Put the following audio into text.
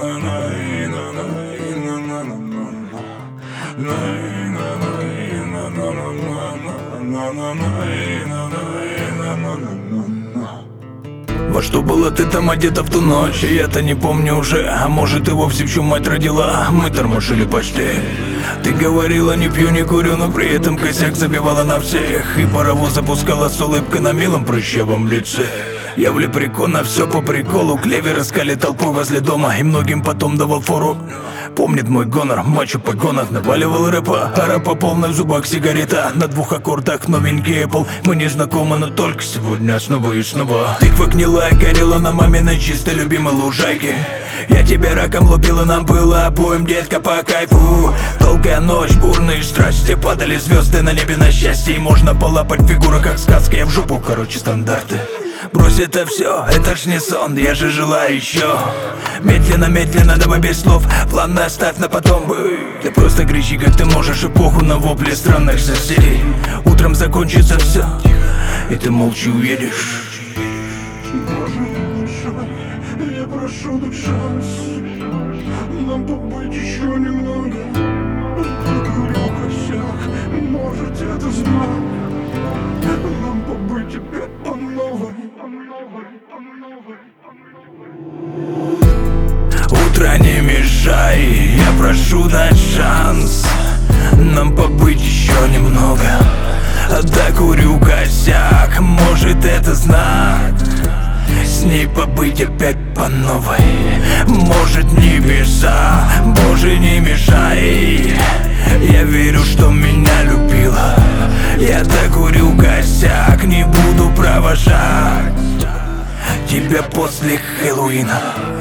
Во что была ты там одета в ту ночь? Я-то не помню уже, а может и вовсе в чем мать родила. Мы тормошили постель. Ты говорила, не пью, не курю, но при этом косяк забивала на всех. И паровоз запускала с улыбкой на милом прыщавом лице. Я в лепрекона, все по приколу. Клевер искали толпой возле дома, и многим потом давал фору. Помнит мой гонор, мачо погонах. Наваливал рэпа, а рэп по полной в зубах сигарета. На 2 аккордах новенький Apple. Мы не знакомы, но только сегодня снова и снова. Тыква гнилая горела на маминой чистой любимой лужайке. Я тебя раком лупила, нам было обоим, детка, по кайфу. Долгая ночь, бурные страсти, падали звезды на небе на счастье. И можно полапать фигуру, как сказка, я в жопу, короче, стандарты. Брось это все, это ж не сон, я же желаю еще. Медленно, медленно, давай без слов, планы оставь на потом бы. Ты просто кричи, как ты можешь, и похуй на вопли странных соседей. Утром закончится все, и ты молча уедешь. Я прошу, дай шанс нам побыть еще немного. Говорю косяк, может это знак. Нам побыть опять по новой. Утро не мешай, я прошу дать шанс нам побыть еще немного. Докурю косяк, может это знак. С ней побыть опять по новой. Может небеса, Боже, не мешай. Я верю, что меня любила. Я докурю косяк, не буду провожать тебя после Хэллоуина.